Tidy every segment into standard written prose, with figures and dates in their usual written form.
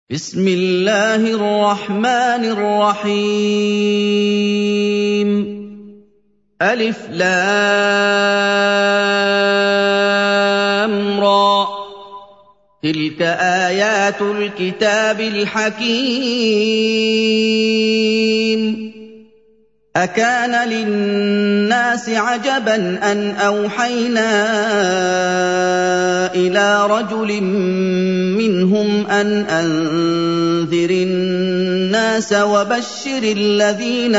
بسم الله الرحمن الرحيم ألف لام را تلك آيات الكتاب الحكيم أكان للناس عجبا أن أوحينا إلى رجل منهم أن أنذر الناس وبشر الذين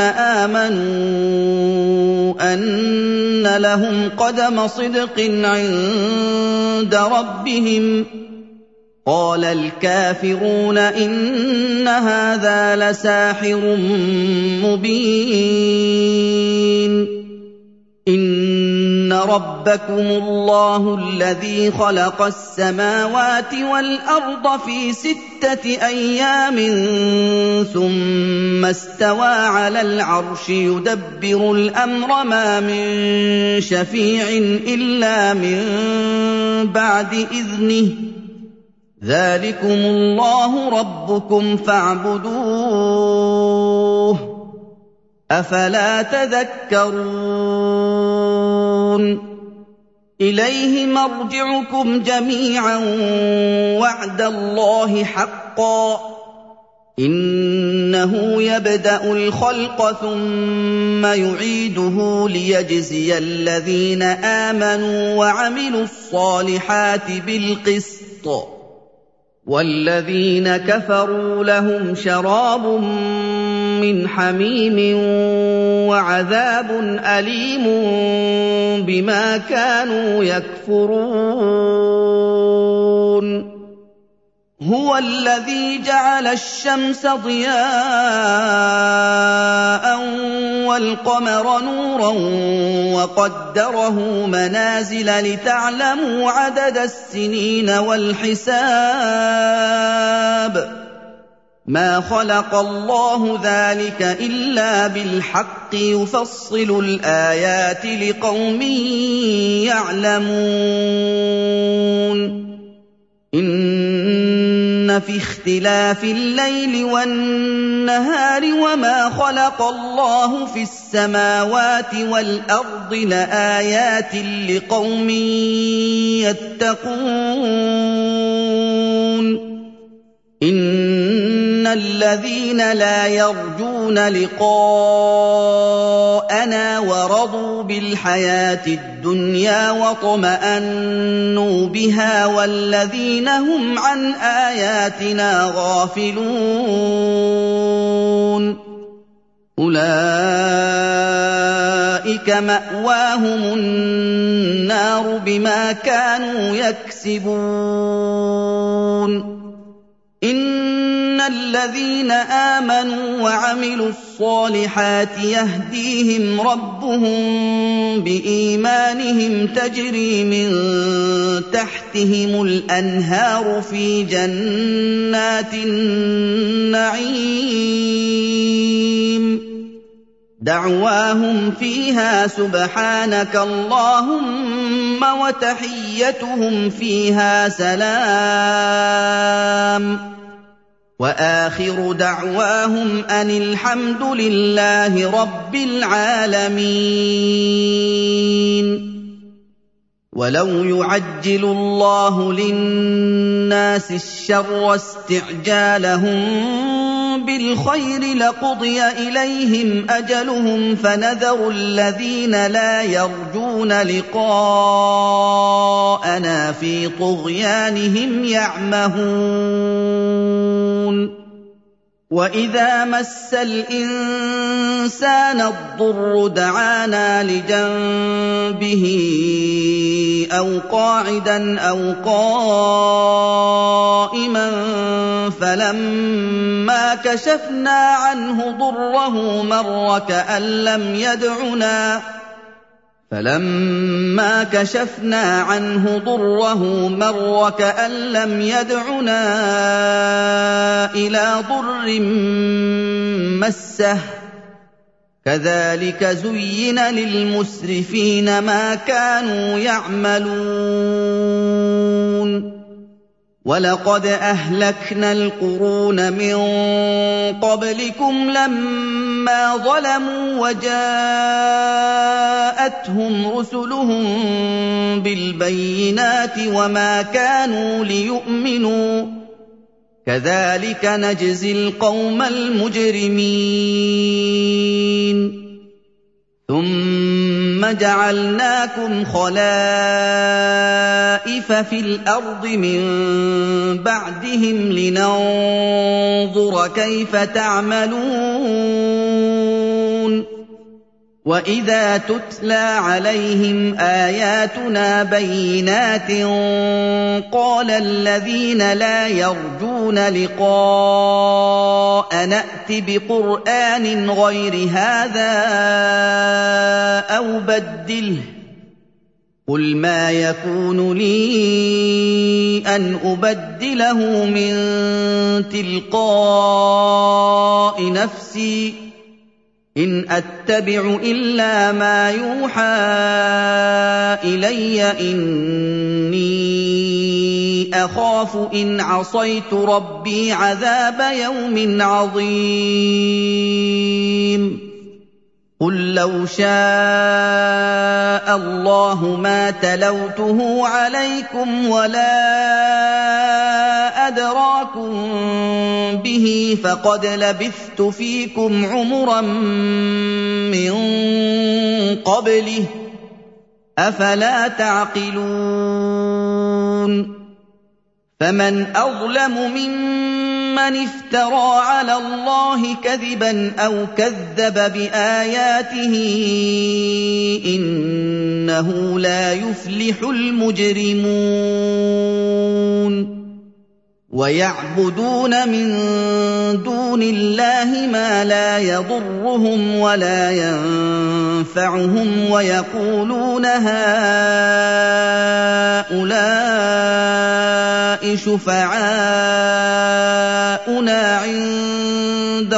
آمنوا أن لهم قدم صدق عند ربهم قال الكافرون إن هذا لساحر مبين إن ربكم الله الذي خلق السماوات والأرض في 6 أيام ثم استوى على العرش يدبر الأمر ما من شفيع إلا من بعد إذنه ذلكم الله ربكم فاعبدوه أفلا تذكرون إليه مرجعكم جميعا وعد الله حقا إنه يبدأ الخلق ثم يعيده ليجزي الذين آمنوا وعملوا الصالحات بالقسط والذين كفروا لهم شراب من حميم وعذاب أليم بما كانوا يكفرون هو الذي جعل الشمس ضياء والقمر نورا وقدره منازل لتعلموا عدد السنين والحساب ما خلق الله ذلك إلا بالحق يفصل الآيات لقوم يعلمون إن في اختلاف الليل والنهار وما خلق الله في السماوات والأرض لآيات لقوم يتقون إن الذين لا يرجون لقاءنا ورضوا بالحياة الدنيا واطمأنوا بها والذين هم عن آياتنا غافلون أولئك مأواهم النار بما كانوا يكسبون إن الذين آمنوا وعملوا الصالحات يهديهم ربهم بإيمانهم تجري من تحتهم الأنهار في جنات النعيم دعواهم فيها سبحانك اللهم وتحيتهم فيها سلام وآخر دعواهم أن الحمد لله رب العالمين ولو يعجل الله للناس الشر استعجالهم بالخير لقضي إليهم أجلهم فنذر الذين لا يرجون لقاءنا في طغيانهم يعمهون وإذا مس الإنسان الضر دعانا لجنبه أو قاعدا أو قائما فلما كشفنا عنه ضره مر كأن لم يدعنا إلى ضر مسه كذلك زين للمسرفين ما كانوا يعملون وَلَقَدْ أَهْلَكْنَا الْقُرُونَ مِن قَبْلِكُمْ لَمَّا ظَلَمُوا وَجَاءَتْهُمْ رُسُلُهُم بِالْبَيِّنَاتِ وَمَا كَانُوا لِيُؤْمِنُوا ۚ كَذَٰلِكَ نَجْزِي الْقَوْمَ الْمُجْرِمِينَ ثُمَّ جَعَلْنَاكُمْ خَلَائِفَ فِي الْأَرْضِ مِن بَعْدِهِمْ لِنَنظُرَ كَيْفَ تَعْمَلُونَ وَإِذَا تُتْلَىٰ عَلَيْهِمْ آيَاتُنَا بَيِّنَاتٍ قَالَ الَّذِينَ لَا يَرْجُونَ لِقَاءَنَا ائْتِ بِقُرْآنٍ غَيْرِ هَٰذَا أَوْ بَدِّلْهُ ۚ قُلْ مَا يَكُونُ لِي أَنْ أُبَدِّلَهُ مِن تِلْقَاءِ نَفْسِي ۖ إِنْ أَتَّبِعُ إِلَّا مَا يُوحَىٰ إِلَيَّ ۖ إِنِّي أَخَافُ إِنْ عَصَيْتُ رَبِّي عَذَابَ يَوْمٍ عَظِيمٍ قُل لَّوْ شَاءَ اللَّهُ مَا تَلَوْتُهُ عَلَيْكُمْ وَلَا أَدْرَاكُم بِهِ ۖ فَقَدْ لَبِثْتُ فِيكُمْ عُمُرًا مِّن قَبْلِهِ ۚ أَفَلَا تَعْقِلُونَ فَمَنْ أَظْلَمُ مِمَّنِ افْتَرَىٰ عَلَى اللَّهِ كَذِبًا أَوْ كَذَّبَ بِآيَاتِهِ ۚ إِنَّهُ لَا يُفْلِحُ الْمُجْرِمُونَ وَيَعْبُدُونَ مِن دُونِ اللَّهِ مَا لَا يَضُرُّهُمْ وَلَا يَنفَعُهُمْ وَيَقُولُونَ هَٰؤُلَاءِ شُفَعَاؤُنَا عِندَ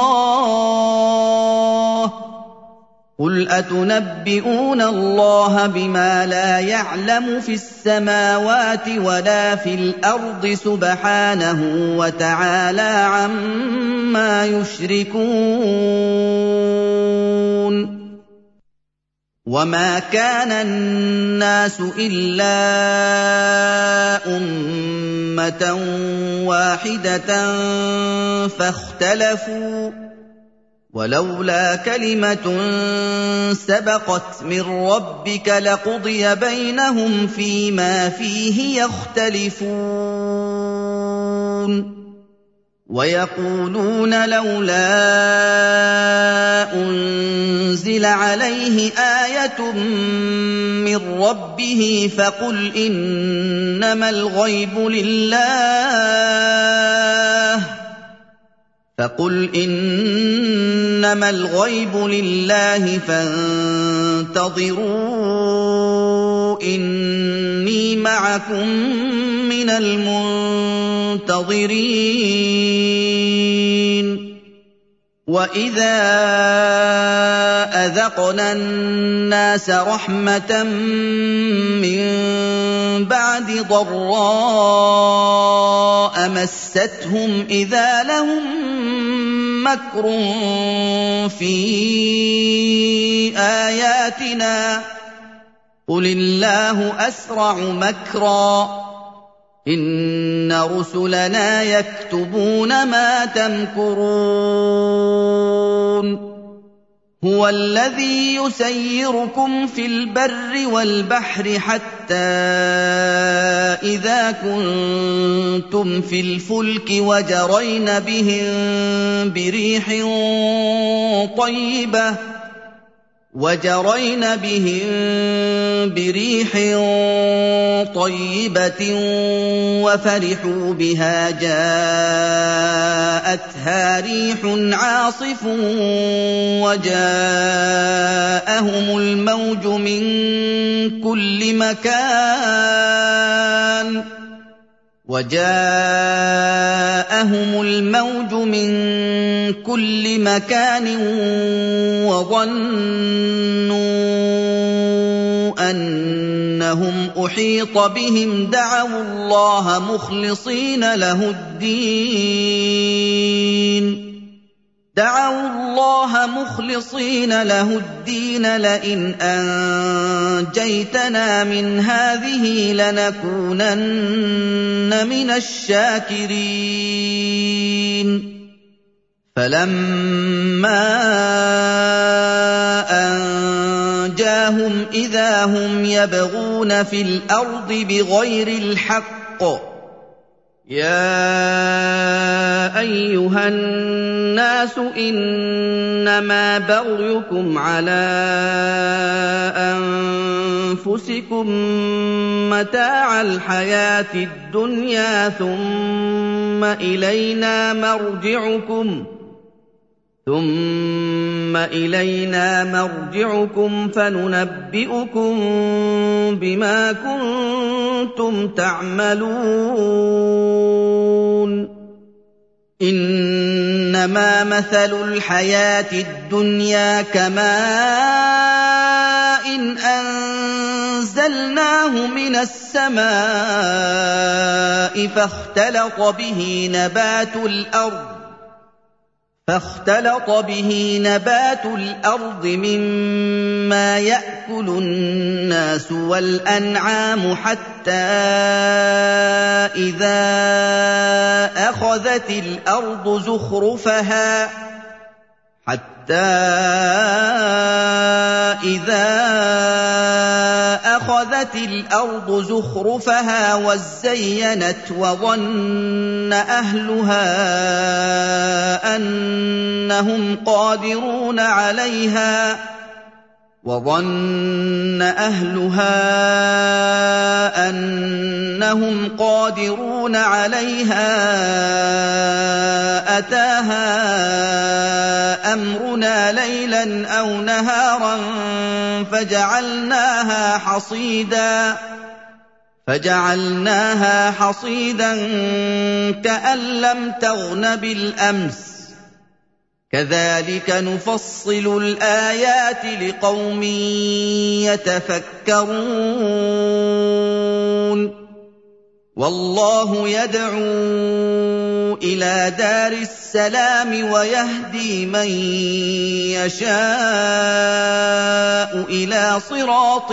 اللَّهِ ۚ قُلْ أَتُنَبِّئُونَ اللَّهَ بِمَا لَا يَعْلَمُ فِي السَّمَاوَاتِ وَلَا فِي الْأَرْضِ ۚ سُبْحَانَهُ وَتَعَالَىٰ عَمَّا يُشْرِكُونَ وَمَا كَانَ النَّاسُ إِلَّا أُمَّةً وَاحِدَةً فَاخْتَلَفُوا ۚ وَلَوْلَا كَلِمَةٌ سَبَقَتْ مِن رَّبِّكَ لَقُضِيَ بَيْنَهُمْ فِيمَا فِيهِ يَخْتَلِفُونَ وَيَقُولُونَ لَوْلَا أُنزِلَ عَلَيْهِ آيَةٌ مِّن رَّبِّهِ ۖ فَقُلْ إِنَّمَا الْغَيْبُ لِلَّهِ فَانتَظِرُوا إِنِّي مَعَكُم مِّنَ الْمُنتَظِرِينَ وَإِذَا أَذَقْنَا النَّاسَ رَحْمَةً مِّن بَعْدِ ضَرَّاءَ مَسَّتْهُمْ إِذَا لَهُم مَّكْرٌ فِي آيَاتِنَا ۚ قُلِ اللَّهُ أَسْرَعُ مَكْرًا ۚ إِنَّ رُسُلَنَا يَكْتُبُونَ مَا تَمْكُرُونَ هُوَ الَّذِي يُسَيِّرُكُمْ فِي الْبَرِّ وَالْبَحْرِ حَتَّىٰ إِذَا كُنتُمْ فِي الْفُلْكِ وَجَرَيْنَ بِهِم بِرِيحٍ طَيِّبَةٍ وَفَرِحُوا بِهَا جَاءَتْهَا رِيحٌ عَاصِفٌ وَجَاءَهُمُ الْمَوْجُ مِن كُلِّ مَكَانٍ وَظَنُّوا أَنَّهُمْ أُحِيطَ بِهِمْ دَعَوُا اللَّهَ مُخْلِصِينَ لَهُ الدِّينَ لَئِنْ أَنجَيْتَنَا مِنْ هَٰذِهِ لَنَكُونَنَّ مِنَ الشَّاكِرِينَ فَلَمَّا أَنجَاهُمْ إِذَا هُمْ يَبْغُونَ فِي الْأَرْضِ بِغَيْرِ الْحَقِّ يَا أَيُّهَا النَّاسُ إِنَّمَا بَغْيُكُمْ عَلَىٰ أَنفُسِكُم مَّتَاعَ الْحَيَاةِ الدُّنْيَا ثُمَّ إِلَيْنَا مَرْجِعُكُمْ فَنُنَبِّئُكُم بِمَا كُنتُمْ تَعْمَلُونَ إِنَّمَا مَثَلُ الْحَيَاةِ الدُّنْيَا كَمَاءٍ أَنزَلْنَاهُ مِنَ السَّمَاءِ فاختلط به نبات الأرض مما يأكل الناس والأنعام حتى إذا أخذت الأرض زخرفها وزينت وظن أهلها أنهم قادرون عليها أتاها أمرنا ليلا أو نهارا فجعلناها حصيدا كأن لم تغن بالأمس كذلك نفصل الآيات لقوم يتفكرون والله يدعو إلى دار السلام ويهدي من يشاء إلى صراط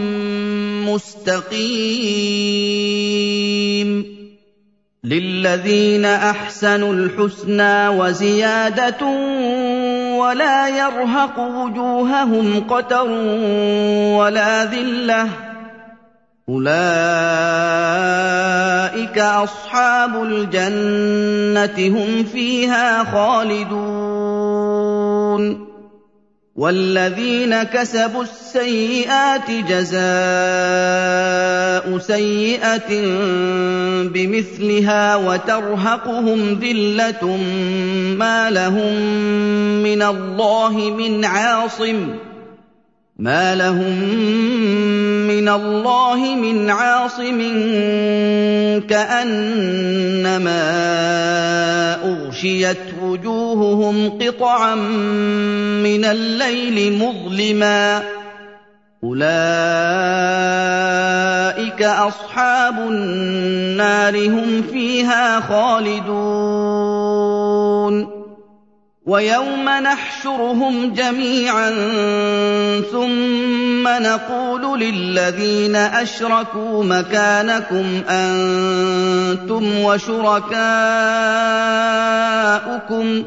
مستقيم للذين أحسنوا الحسنى وزيادة ولا يرهق وجوههم قتر ولا ذلة أولئك أصحاب الجنة هم فيها خالدون والذين كسبوا السيئات جزاء سيئة بمثلها وترهقهم ذلة ما لهم من الله من عاصم كأنما أغشيت وجوههم قطعا من الليل مظلما أولئك أصحاب النار هم فيها خالدون ويوم نحشرهم جميعا ثم نقول للذين أشركوا مكانكم أنتم وشركاؤكم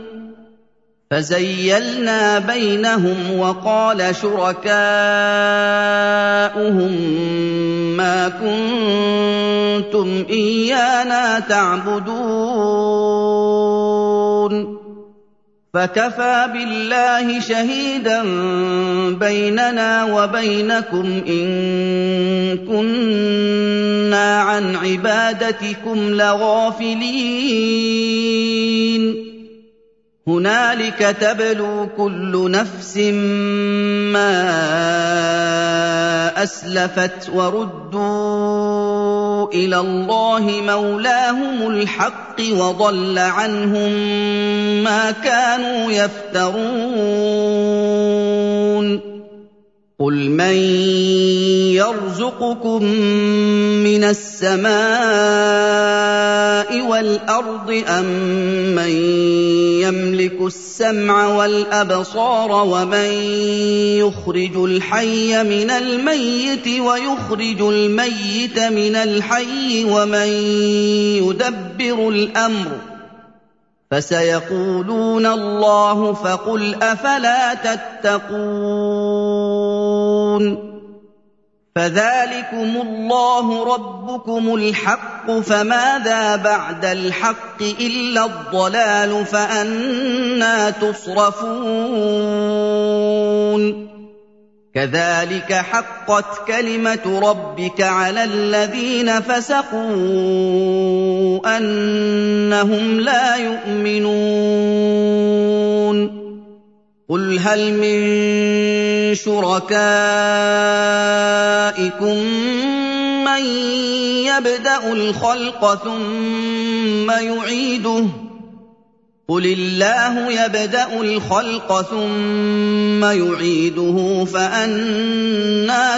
فزيلنا بينهم وقال شركاؤهم ما كنتم إيانا تعبدون فكفى بالله شهيدا بيننا وبينكم إن كنا عن عبادتكم لغافلين هنالك تبلو كل نفس ما أسلفت وردوا إلى الله مولاهم الحق وضل عنهم ما كانوا يفترون قُلْ مَن يَرْزُقُكُم مِّنَ السَّمَاءِ وَالْأَرْضِ أَمَّن يَمْلِكُ السَّمْعَ وَالْأَبْصَارَ وَمَن يُخْرِجُ الْحَيَّ مِنَ الْمَيِّتِ وَيُخْرِجُ الْمَيِّتَ مِنَ الْحَيِّ وَمَن يُدَبِّرُ الْأَمْرَ ۚ فَسَيَقُولُونَ اللَّهُ فَقُلْ أَفَلَا تَتَّقُونَ فَذَٰلِكُمُ اللَّهُ رَبُّكُمُ الْحَقُّ فَمَاذَا بَعْدَ الْحَقِّ إِلَّا الضَّلَالُ فَأَنَّىٰ تُصْرَفُونَ كَذَٰلِكَ حَقَّتْ كَلِمَةُ رَبِّكَ عَلَى الَّذِينَ فَسَقُوا أَنَّهُمْ لَا يُؤْمِنُونَ قُلْ هَلْ مِن شُرَكَائِكُم مَّن يَبْدَأُ الْخَلْقَ ثُمَّ يُعِيدُهُ ۚ قُلِ اللَّهُ يَبْدَأُ الْخَلْقَ ثُمَّ يُعِيدُهُ فَأَنَّىٰ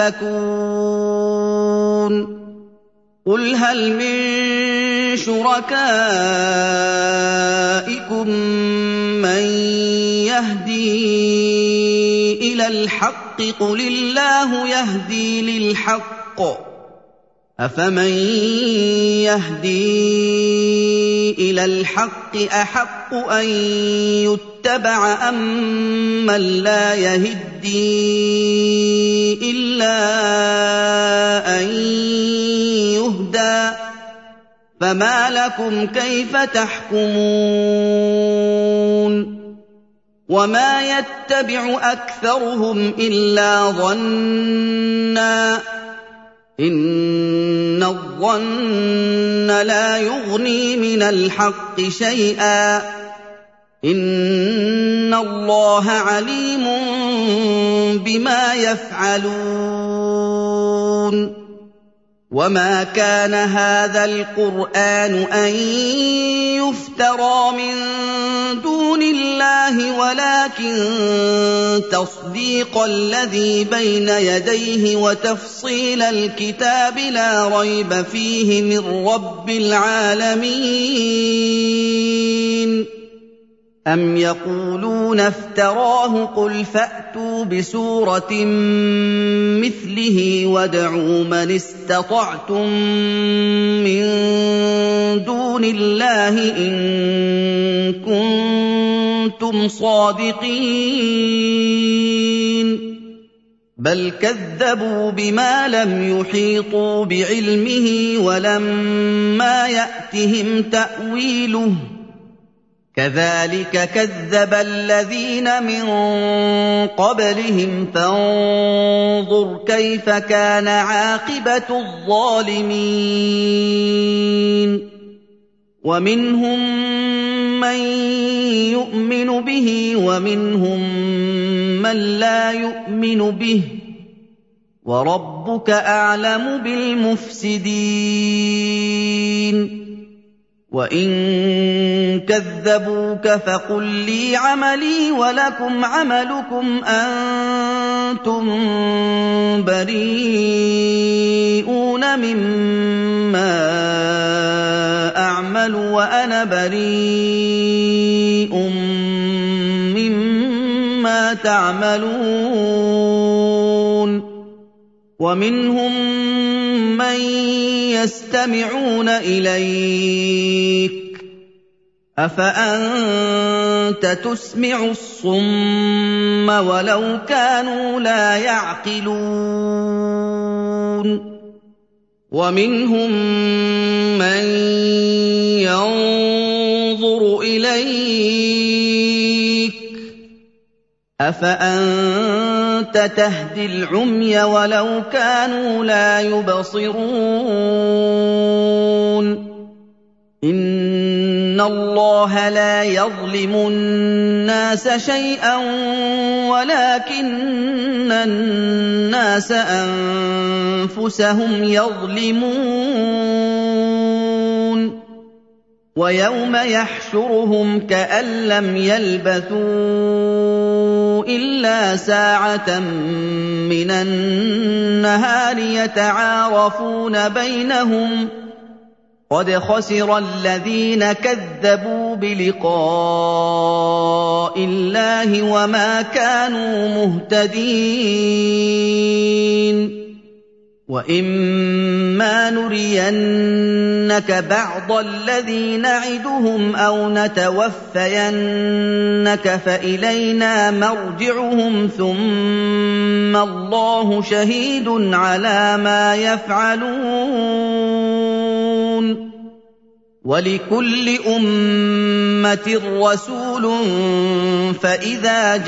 تُؤْفَكُونَ قُلْ هَلْ مِن شُرَكَائِكُم مَّن يَهْدِي إِلَى الْحَقِّ ۚ قُلِ اللَّهُ يَهْدِي لِلْحَقِّ ۗ أَفَمَن يَهْدِي إِلَى الْحَقِّ أَحَقُّ أَن يُتَّبَعَ أَمَّن لَّا يَهِدِّي إِلَّا أَن يُهْدَىٰ ۖ فَمَا لَكُمْ كَيْفَ تَحْكُمُونَ وَمَا يَتَّبِعُ أَكْثَرُهُمْ إِلَّا ظَنًّا ۚ إِنَّ الظَّنَّ لَا يُغْنِي مِنَ الْحَقِّ شَيْئًا ۚ إِنَّ اللَّهَ عَلِيمٌ بِمَا يَفْعَلُونَ وَمَا كَانَ هَٰذَا الْقُرْآنُ أَن يُفْتَرَىٰ مِن دُونِ اللَّهِ وَلَٰكِن تَصْدِيقَ الَّذِي بَيْنَ يَدَيْهِ وَتَفْصِيلَ الْكِتَابِ لَا رَيْبَ فِيهِ مِن رَّبِّ الْعَالَمِينَ أَمْ يَقُولُونَ افْتَرَاهُ ۖ قُلْ فَأْتُوا بِسُورَةٍ مِّثْلِهِ وَادْعُوا مَنِ اسْتَطَعْتُم مِّن دُونِ اللَّهِ إِن كُنتُمْ صَادِقِينَ بَلْ كَذَّبُوا بِمَا لَمْ يُحِيطُوا بِعِلْمِهِ وَلَمَّا يَأْتِهِمْ تَأْوِيلُهُ ۚ كَذَٰلِكَ كَذَّبَ الَّذِينَ مِن قَبْلِهِمْ فَانظُرْ كَيْفَ كَانَ عَاقِبَةُ الظَّالِمِينَ وَمِنْهُم مَّن يُؤْمِنُ بِهِ وَمِنْهُم مَّن لَّا يُؤْمِنُ بِهِ ۚ وَرَبُّكَ أَعْلَمُ بِالْمُفْسِدِينَ وَإِن كَذَّبُوكَ فَقُل لِّي عَمَلِي وَلَكُمْ عَمَلُكُمْ أَنتُم بَرِيئُونَ مِمَّا أَعْمَلُ وَأَنَا بَرِيءٌ مِّمَّا تَعْمَلُونَ وَمِنْهُم مَّن يَسْتَمِعُونَ إِلَيْكَ ۚ أَفَأَنتَ تُسْمِعُ الصُّمَّ وَلَوْ كَانُوا لَا يَعْقِلُونَ وَمِنْهُم مَّن يَنظُرُ إِلَيْكَ ۚ أَفَأَنتَ تَهْدِي الْعُمْيَ وَلَوْ كَانُوا لَا يُبْصِرُونَ إِنَّ اللَّهَ لَا يَظْلِمُ النَّاسَ شَيْئًا وَلَٰكِنَّ النَّاسَ أَنفُسَهُمْ يَظْلِمُونَ وَيَوْمَ يَحْشُرُهُمْ كَأَن لَّمْ يَلْبَثُوا إِلَّا سَاعَةً مِّنَ النَّهَارِ يَتَعَارَفُونَ بَيْنَهُمْ ۚ قَدْ خَسِرَ الَّذِينَ كَذَّبُوا بِلِقَاءِ اللَّهِ وَمَا كَانُوا مُهْتَدِينَ وَإِمَّا نُرِيَنَّكَ بَعْضَ الَّذِي نَعِدُهُمْ أَوْ نَتَوَفَّيَنَّكَ فَإِلَيْنَا مَرْجِعُهُمْ ثُمَّ اللَّهُ شَهِيدٌ عَلَىٰ مَا يَفْعَلُونَ وَلِكُلِّ أُمَّةٍ رَّسُولٌ فَإِذَا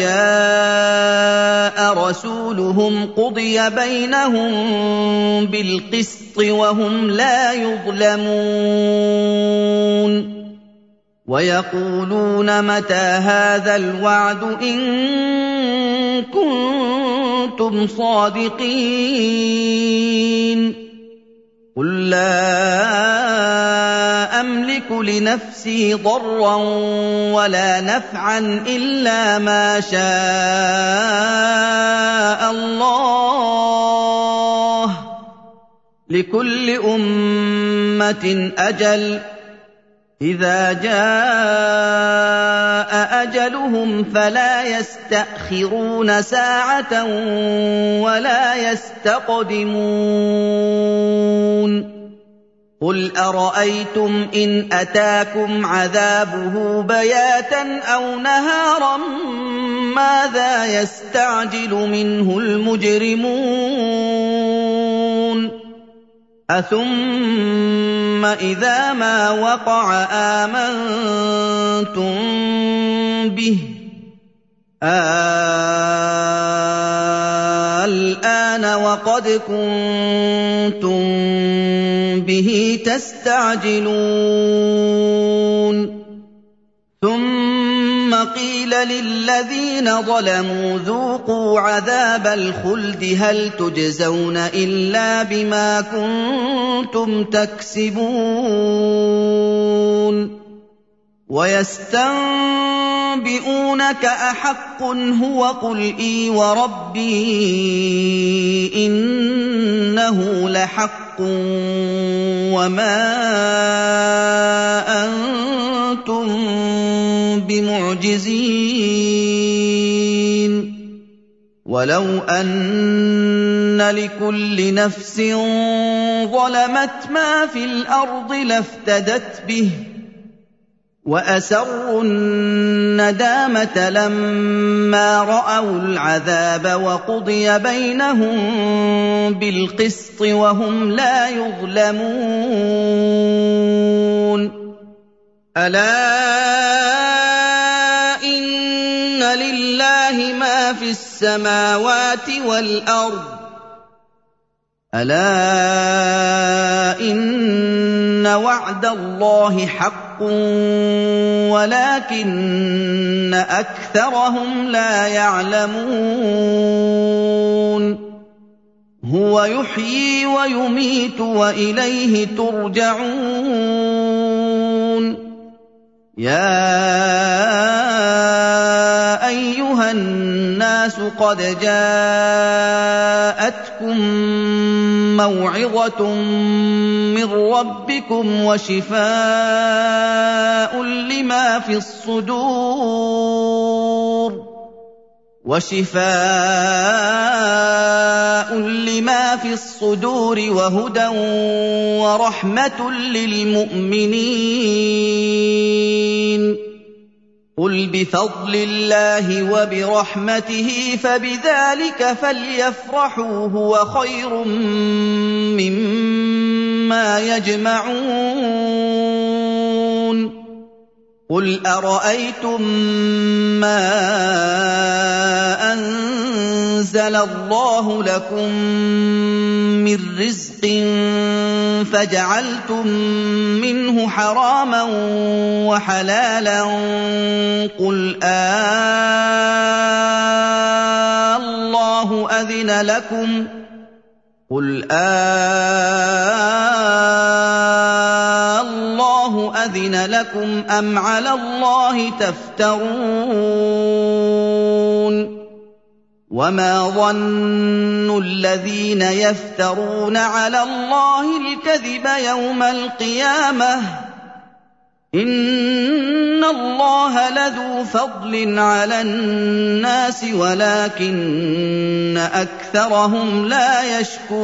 جَاءَ رَسُولُهُمْ قُضِيَ بَيْنَهُم بِالْقِسْطِ وَهُمْ لَا يُظْلَمُونَ وَيَقُولُونَ مَتَىٰ هَٰذَا الْوَعْدُ إِن كُنتُمْ صَادِقِينَ قُل لَّا أَمْلِكُ لِنَفْسِي ضَرًّا وَلَا نَفْعًا إِلَّا مَا شَاءَ اللَّهُ ۗ لِكُلِّ أُمَّةٍ أَجَلٌ ۚ إِذَا جَاءَ أَجَلُهُمْ فَلَا يَسْتَأْخِرُونَ سَاعَةً وَلَا يَسْتَقْدِمُونَ قُلْ أَرَأَيْتُمْ إِنْ أَتَاكُمْ عَذَابُهُ بَيَاتًا أَوْ نَهَارًا مَاذَا يَسْتَعْجِلُ مِنْهُ الْمُجْرِمُونَ أَثُمَّ إِذَا مَا وَقَعَ آمَنتُم بِهِ الْآنَ وَقَدْ كُنتُم بِهِ تَسْتَعْجِلُونَ ثُمَّ قِيلَ لِلَّذِينَ ظَلَمُوا ذُوقُوا عَذَابَ الْخُلْدِ هَلْ تُجْزَوْنَ إِلَّا بِمَا كُنتُمْ تَكْسِبُونَ وَيَسْتَنبِئُونَكَ أَحَقٌّ هُوَ قُلْ إِي وَرَبِّي إِنَّهُ لَحَقٌّ وَمَا أَنتُم بِمُعْجِزِينَ وَلَوْ أَنَّ لِكُلِّ نَفْسٍ ظَلَمَتْ مَا فِي الْأَرْضِ لَافْتَدَتْ بِهِ وَأَسَرُّوا النَّدَامَةَ لَمَّا رَأَوُا الْعَذَابَ وَقُضِيَ بَيْنَهُم بِالْقِسْطِ وَهُمْ لَا يُظْلَمُونَ أَلَا إِنَّ لِلَّهِ مَا فِي السَّمَاوَاتِ وَالْأَرْضِ أَلَا إِنَّ وَعْدَ اللَّهِ حَقٌّ وَلَٰكِنَّ أَكْثَرَهُمْ لَا يَعْلَمُونَ هُوَ يُحْيِي وَيُمِيتُ وَإِلَيْهِ تُرْجَعُونَ يَا أَيُّهَا النَّاسُ قَدْ جَاءَتْكُم مَّوْعِظَةٌ مِّن رَّبِّكُمْ وَشِفَاءٌ لِّمَا فِي الصُّدُورِ وَهُدًى وَرَحْمَةٌ لِّلْمُؤْمِنِينَ قُلْ بِفَضْلِ اللَّهِ وَبِرَحْمَتِهِ فَبِذَٰلِكَ فَلْيَفْرَحُوا هُوَ خَيْرٌ مِّمَّا يَجْمَعُونَ قُلْ أَرَأَيْتُم مَّا أَنزَلَ اللَّهُ لَكُم مِّن رِّزْقٍ فَجَعَلْتُم مِّنْهُ حَرَامًا وَحَلَالًا قُلْ اللَّهُ أَذِنَ لَكُمْ أَمْ عَلَى اللَّهِ تَفْتَرُونَ وَمَا ظَنُّ الَّذِينَ يَفْتَرُونَ عَلَى اللَّهِ الْكَذِبَ يَوْمَ الْقِيَامَةِ ۗ إِنَّ اللَّهَ لَذُو فَضْلٍ عَلَى النَّاسِ وَلَٰكِنَّ أَكْثَرَهُمْ لَا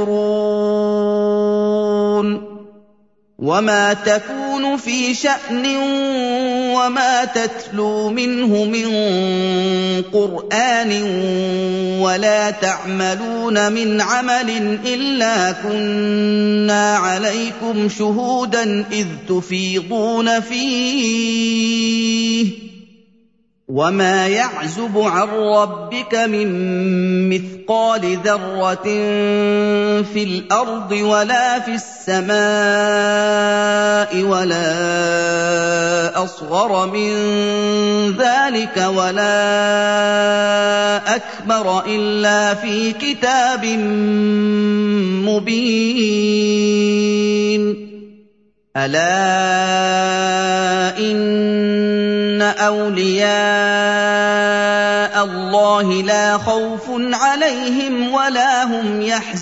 يَشْكُرُونَ وَمَا تَكُونُ فِي شَأْنٍ وَمَا تَتْلُو مِنْهُ مِن قُرْآنٍ وَلَا تَعْمَلُونَ مِنْ عَمَلٍ إِلَّا كُنَّا عَلَيْكُمْ شُهُودًا إِذْ تُفِيضُونَ فِيهِ ۚ وَمَا يَعْزُبُ عَن رَّبِّكَ مِن مِّثْقَالِ ذَرَّةٍ فِي الْأَرْضِ وَلَا فِي السَّمَاءِ وَلَا أَصْغَرَ مِن ذَٰلِكَ وَلَا أَكْبَرَ إِلَّا فِي كِتَابٍ مُّبِينٍ أَلَا إِنَّ أَوْلِيَاءَ اللَّهِ لَا خَوْفٌ عَلَيْهِمْ وَلَا هُمْ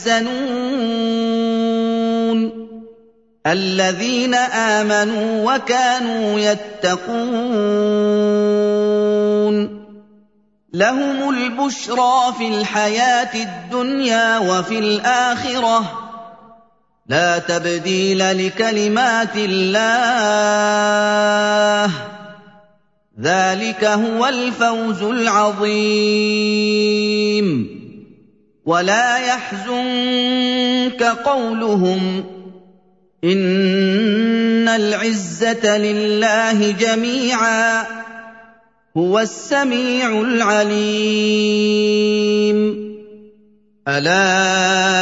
يَحْزَنُونَ الَّذِينَ آمَنُوا وَكَانُوا يَتَّقُونَ لَهُمُ الْبُشْرَىٰ فِي الْحَيَاةِ الدُّنْيَا وَفِي الْآخِرَةِ ۖ لَا تَبْدِيلَ لِكَلِمَاتِ اللَّهِ ۚ ذَٰلِكَ هُوَ الْفَوْزُ الْعَظِيمُ وَلَا يَحْزُنكَ قَوْلُهُمْ ۘ إِنَّ الْعِزَّةَ لِلَّهِ جَمِيعًا ۚ هُوَ السَّمِيعُ الْعَلِيمُ أَلَا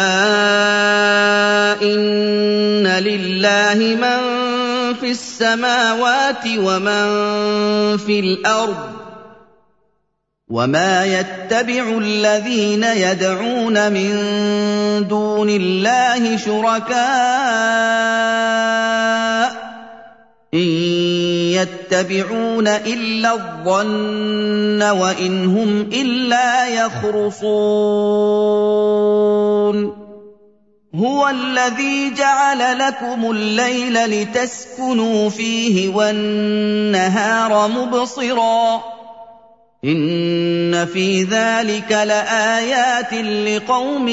إِنَّ لِلَّهِ مَن فِي السَّمَاوَاتِ وَمَن فِي الْأَرْضِ ۗ وَمَا يَتَّبِعُ الَّذِينَ يَدْعُونَ مِن دُونِ اللَّهِ شُرَكَاءَ ۚ إِن يَتَّبِعُونَ إِلَّا الظَّنَّ وَإِنْ هُمْ إِلَّا يَخْرُصُونَ هُوَ الَّذِي جَعَلَ لَكُمُ اللَّيْلَ لِتَسْكُنُوا فِيهِ وَالنَّهَارَ مُبْصِرًا ۚ إِنَّ فِي وَذَٰلِكَ لَآيَاتٍ لِّقَوْمٍ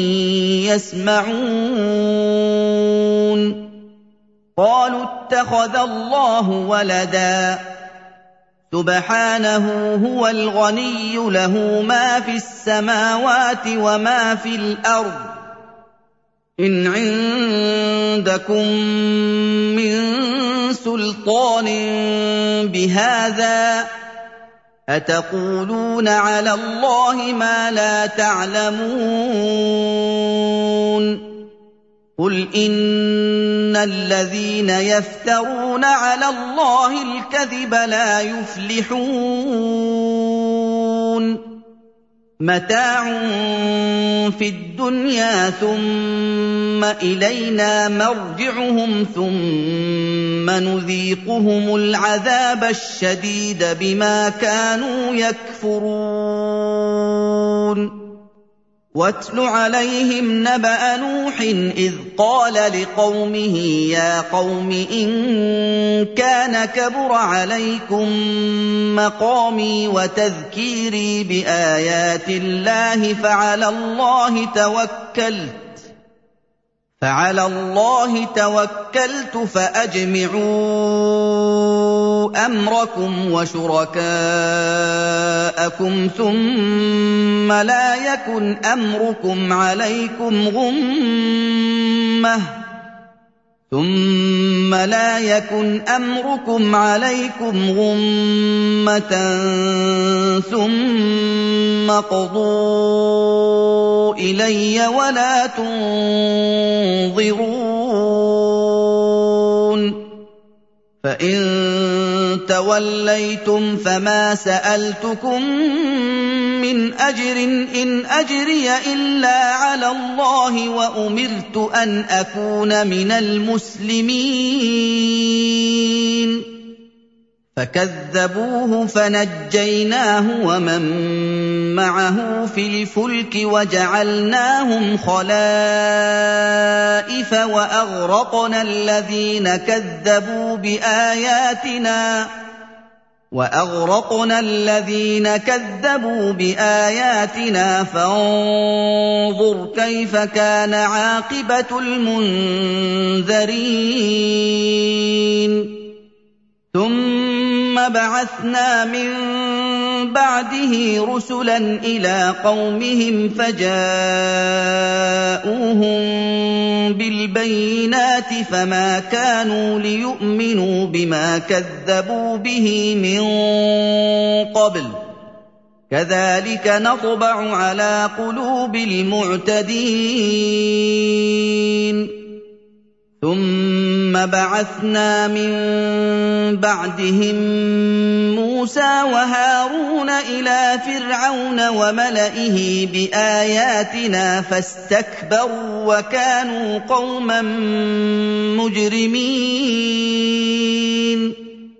يَسْمَعُونَ قَالُوا اتَّخَذَ اللَّهُ وَلَدًا ۗ سُبْحَانَهُ هُوَ الْغَنِيُّ لَهُ مَا فِي السَّمَاوَاتِ وَمَا فِي الْأَرْضِ ۚ إِنْ عِندَكُم مِّن سُلْطَانٍ بِهَٰذَا ۚ أَتَقُولُونَ عَلَى اللَّهِ مَا لَا تَعْلَمُونَ قُلْ إِنَّ الَّذِينَ يَفْتَرُونَ عَلَى اللَّهِ الْكَذِبَ لَا يُفْلِحُونَ مَتَاعٌ فِي الدُّنْيَا ثُمَّ إِلَيْنَا مَرْجِعُهُمْ ثُمَّ نُذِيقُهُمُ الْعَذَابَ الشَّدِيدَ بِمَا كَانُوا يَكْفُرُونَ وَاتْلُ عَلَيْهِمْ نَبَأَ نُوحٍ إِذْ قَالَ لِقَوْمِهِ يَا قَوْمِ إِن كَانَ كَبُرَ عَلَيْكُم مَّقَامِي وَتَذْكِيرِي بِآيَاتِ اللَّهِ فَعَلَى اللَّهِ تَوَكَّلْتُ فَأَجْمِعُوا أَمْرَكُمْ وَشُرَكَاءَكُمْ ثُمَّ لَا يَكُنْ أَمْرُكُمْ عَلَيْكُمْ غُمَّةً ثُمَّ اقْضُوا إِلَيَّ وَلَا تُنظِرُونِ فَإِن تَوَلَّيْتُمْ فَمَا سَأَلْتُكُم مِّنْ أَجْرٍ إِنْ أَجْرِيَ إِلَّا عَلَى اللَّهِ وَأُمِرْتُ أَنْ أَكُونَ مِنَ الْمُسْلِمِينَ فَكَذَّبُوهُ فَنَجَّيْنَاهُ وَمَن معه في الفلك وجعلناهم خلائف وأغرقنا الذين كذبوا بآياتنا فانظر كيف كان عاقبة المنذرين ثم بعثنا من بعده رسلا إلى قومهم فجاءوهم بالبينات فما كانوا ليؤمنوا بما كذبوا به من قبل كذلك نطبع على قلوب المعتدين ثم بعثنا من بعدهم موسى وهارون إلى فرعون وملئه بآياتنا فاستكبروا وكانوا قوما مجرمين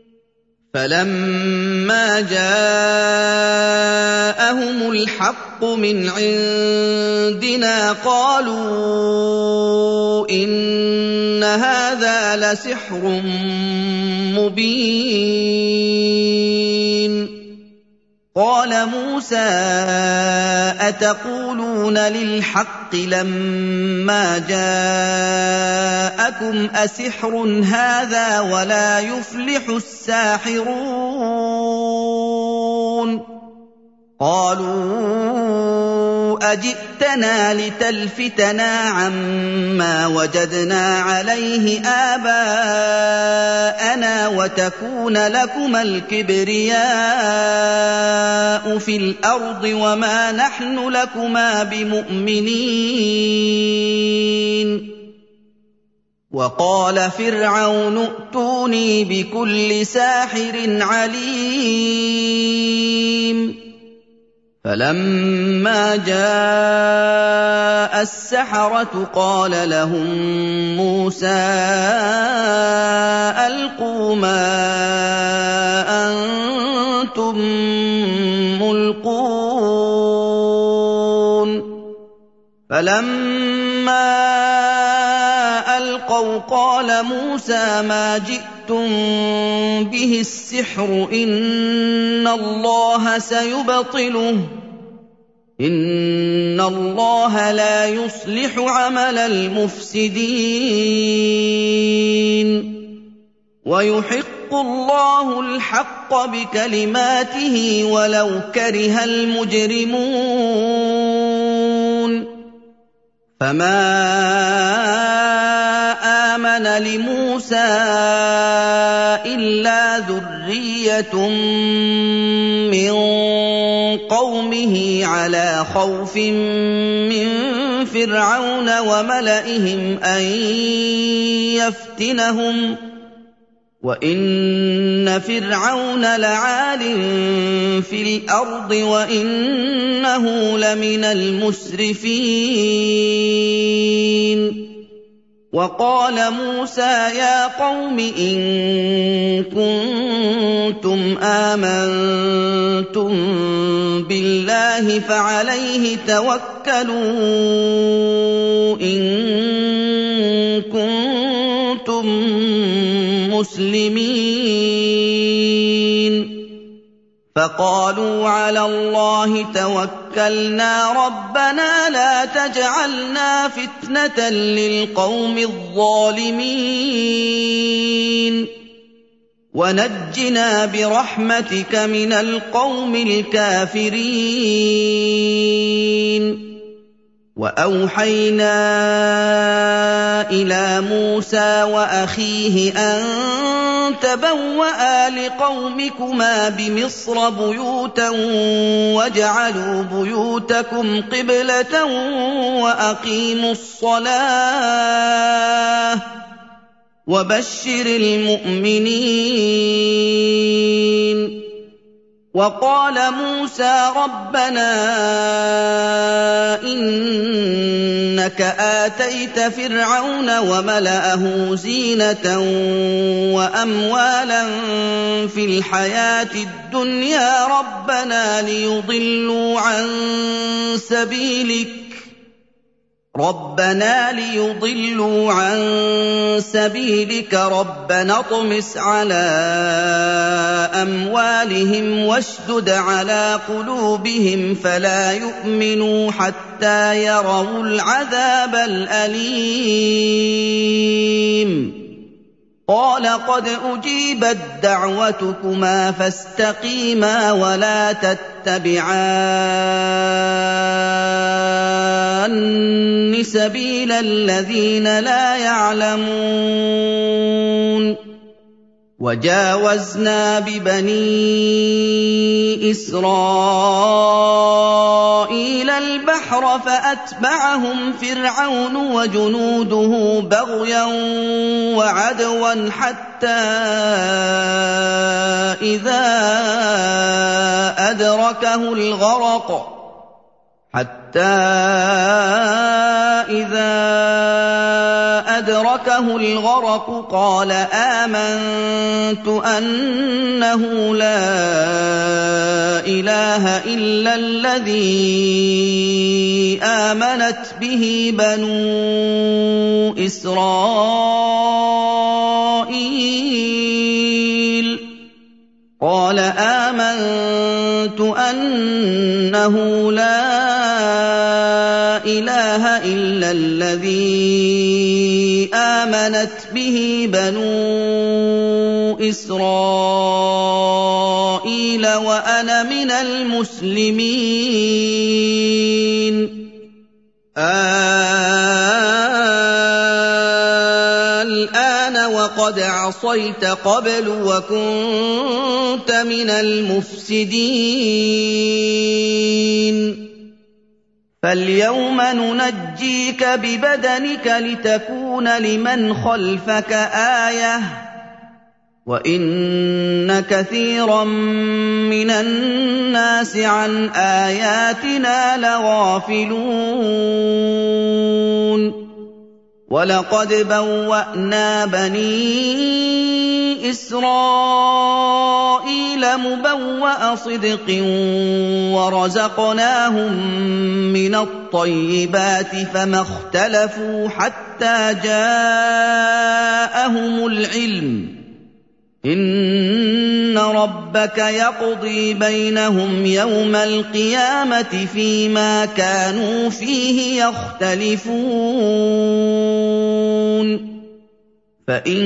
فلما جاءهم الحق من عندنا قالوا إن هذا لسحر مبين قال موسى أتقولون للحق لما جاءكم أسحر هذا ولا يفلح الساحرون قالوا أجئتنا لتلفتنا عما وجدنا عليه آباءنا وتكون لكما الكبرياء في الأرض وما نحن لكما بمؤمنين وقال فرعون ائتوني بكل ساحر عليم فلما جاء السحرة قال لهم موسى ألقوا ما أنتم ملقون فلما ألقوا قال موسى ما جئتم به السحر إن الله سيبطله إن الله لا يصلح عمل المفسدين ويحق الله الحق بكلماته ولو كره المجرمون فما آمن لموسى إلا ذرية من قومه على خوف من فرعون وملئهم أن يفتنهم وإن فرعون لعال في الأرض وإنه لمن المسرفين وقال موسى يا قوم إن كنتم آمنتم بالله فعليه توكلوا إن كنتم مسلمين فقالوا على الله توكلنا ربنا لا تجعلنا فتنة للقوم الظالمين ونجنا برحمتك من القوم الكافرين وأوحينا إلى موسى وأخيه أن تبوأ لقومكما بمصر بيوتا واجعلوا بيوتكم قبلة وأقيموا الصلاة وبشر المؤمنين وقال موسى ربنا إنك آتيت فرعون وملأه زينة وأموالا في الحياة الدنيا ربنا ليضلوا عن سبيلك ربنا اطمس على أموالهم واشدد على قلوبهم فلا يؤمنوا حتى يروا العذاب الأليم قال قد أجيبت دعوتكما فاستقيما ولا تتبعان سبيل الذين لا يعلمون وجاوزنا ببني إسرائيل البحر فأتبعهم فرعون وجنوده بغيا وعدوا حتى إذا أدركه الغرق قال آمنت أنه لا إله إلا الذي آمنت به بنو إسرائيل وأنا من المسلمين الآن وقد عصيت قبل وكنت من المفسدين فاليوم ننجيك ببدنك لتكون لمن خلفك آية وإن كثيرا من الناس عن آياتنا لغافلون وَلَقَدْ بَوَّأْنَا بَنِي إِسْرَائِيلَ مُبَوَّأَ صِدْقٍ وَرَزَقْنَاهُم مِّنَ الطَّيِّبَاتِ فَمَا اخْتَلَفُوا حَتَّىٰ جَاءَهُمُ الْعِلْمُ ۚ إِنَّ رَبَّكَ يَقْضِي بَيْنَهُمْ يَوْمَ الْقِيَامَةِ فِيمَا كَانُوا فِيهِ يَخْتَلِفُونَ فَإِن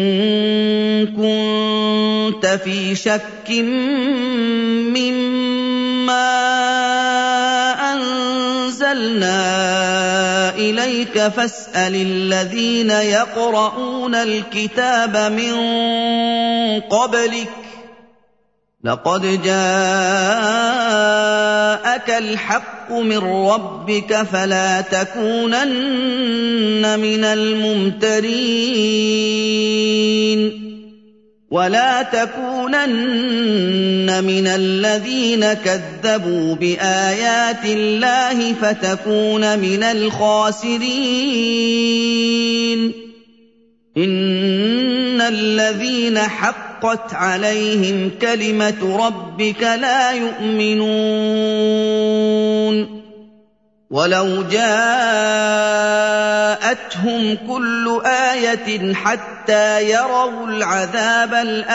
كُنتَ فِي شَكٍّ مِّمَّا أَنزَلْنَا إِلَيْكَ فَاسْأَلِ الَّذِينَ يَقْرَؤُونَ الْكِتَابَ مِن قَبْلِكَ ۚ لَقَدْ جَاءَكَ الْحَقُّ مِن رَّبِّكَ فَلَا تَكُونَنَّ مِنَ الْمُمْتَرِينَ وَلَا تَكُونَنَّ مِنَ الَّذِينَ كَذَّبُوا بِآيَاتِ اللَّهِ فَتَكُونَ مِنَ الْخَاسِرِينَ إِنَّ الَّذِينَ حَقَّتْ عَلَيْهِمْ كَلِمَةُ رَبِّكَ لَا يُؤْمِنُونَ وَلَوْ جَاءَتْهُمْ كُلُّ آيَةٍ حَتَّىٰ يَرَوُا الْعَذَابَ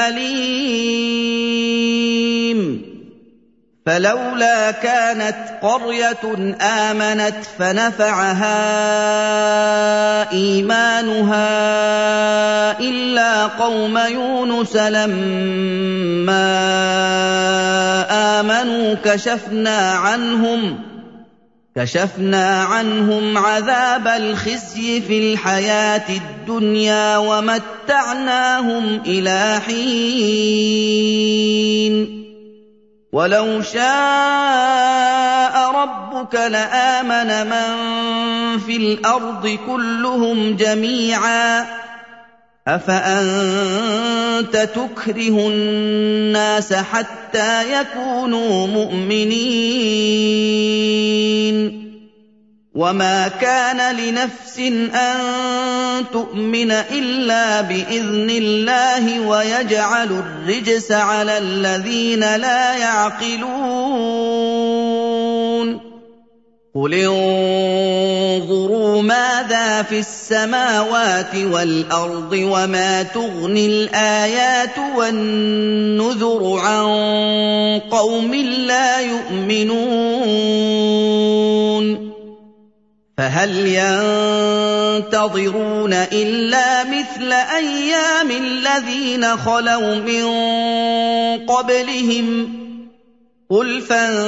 الْأَلِيمَ فَلَوْلَا كَانَتْ قَرْيَةٌ آمَنَتْ فَنَفَعَهَا إِيمَانُهَا إِلَّا قَوْمَ يُونُسَ لَمَّا آمَنُوا كشفنا عنهم عذاب الخزي في الحياة الدنيا ومتعناهم إلى حين ولو شاء ربك لآمن من في الأرض كلهم جميعا أَفَأَنتَ تُكْرِهُ النَّاسَ حَتَّىٰ يَكُونُوا مُؤْمِنِينَ وَمَا كَانَ لِنَفْسٍ أَن تُؤْمِنَ إِلَّا بِإِذْنِ اللَّهِ وَيَجْعَلُ الرِّجْسَ عَلَى الَّذِينَ لَا يَعْقِلُونَ قُلِ انظُرُوا مَاذَا فِي السَّمَاوَاتِ وَالْأَرْضِ وَمَا تُغْنِي الْآيَاتُ وَالنُّذُرُ عَن قَوْمٍ لَّا يُؤْمِنُونَ فَهَلْ يَنتَظِرُونَ إِلَّا مِثْلَ أَيَّامِ الَّذِينَ خَلَوْا مِن قَبْلِهِمْ ۚ قُلْ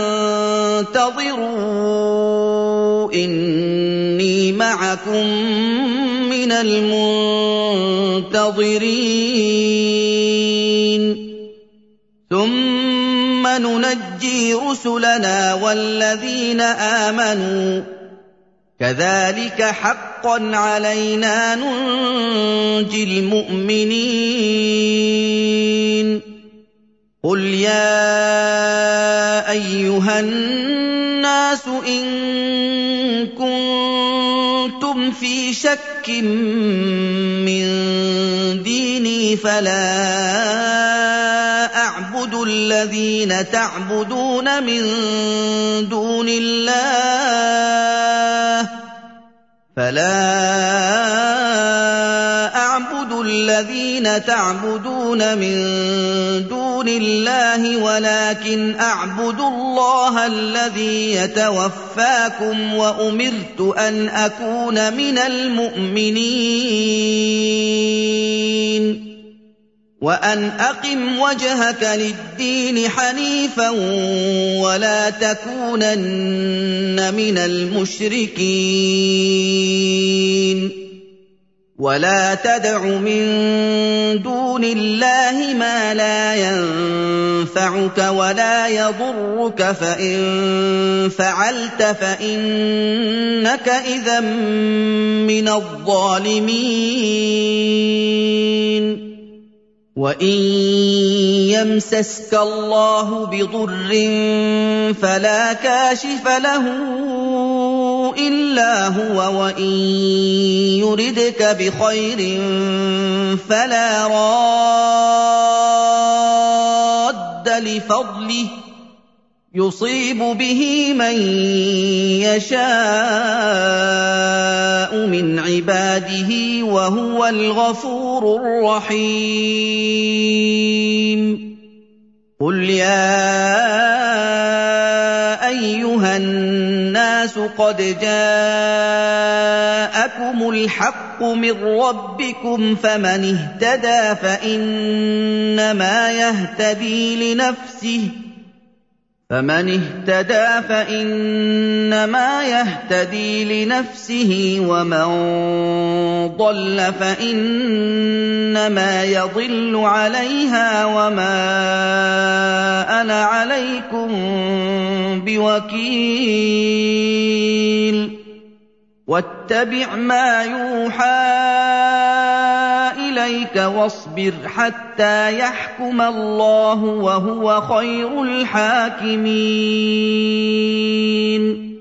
فَانتَظِرُوا إِنِّي مَعَكُم مِّنَ الْمُنتَظِرِينَ ثُمَّ نُنَجِّي رُسُلَنَا وَالَّذِينَ آمَنُوا ۚ كَذَٰلِكَ حَقًّا عَلَيْنَا نُنجِي الْمُؤْمِنِينَ قُلْ يَا أَيُّهَا النَّاسُ إِن كُنتُمْ فِي شَكٍّ مِّن دِينِي فَلَا أَعْبُدُ الَّذِينَ تَعْبُدُونَ مِن دُونِ اللَّهِ وَلَٰكِنْ أَعْبُدُ اللَّهَ الَّذِي يَتَوَفَّاكُمْ ۖ وَأُمِرْتُ أَنْ أَكُونَ مِنَ الْمُؤْمِنِينَ وَأَنْ أَقِمْ وَجْهَكَ لِلدِّينِ حَنِيفًا وَلَا تَكُونَنَّ مِنَ الْمُشْرِكِينَ وَلَا تَدْعُ مِن دُونِ اللَّهِ مَا لَا يَنفَعُكَ وَلَا يَضُرُّكَ ۖ فَإِن فَعَلْتَ فَإِنَّكَ إِذًا مِّنَ الظَّالِمِينَ وَإِن يَمْسَسْكَ اللَّهُ بِضُرٍّ فَلَا كَاشِفَ لَهُ إِلَّا هُوَ وَإِن يُرِدْكَ بِخَيْرٍ فَلَا رَادَّ لِفَضْلِهِ ۚ يُصِيبُ بِهِ مَن يَشَاءُ مِنْ عِبَادِهِ ۚ وَهُوَ الْغَفُورُ الرَّحِيمُ قُلْ يَا أَيُّهَا النَّاسُ قَدْ جَاءَكُمُ الْحَقُّ مِن رَّبِّكُمْ ۖ فَمَنِ اهْتَدَىٰ فَإِنَّمَا يَهْتَدِي لِنَفْسِهِ ۖ وَمَن ضَلَّ فَإِنَّمَا يَضِلُّ عَلَيْهَا ۖ وَمَا أَنَا عَلَيْكُم بِوَكِيلٍ وَاتَّبِعْ مَا يُوحَىٰ إِلَيْكَ وَاصْبِرْ حَتَّىٰ يَحْكُمَ اللَّهُ ۖ وَهُوَ خَيْرُ الْحَاكِمِينَ